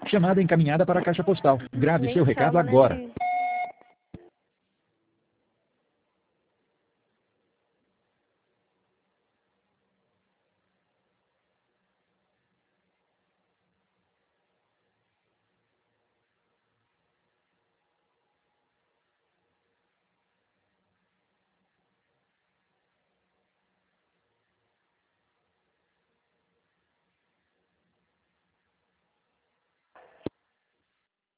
Chamada encaminhada para a caixa postal. Grave Nem seu recado chama, né, agora. filho?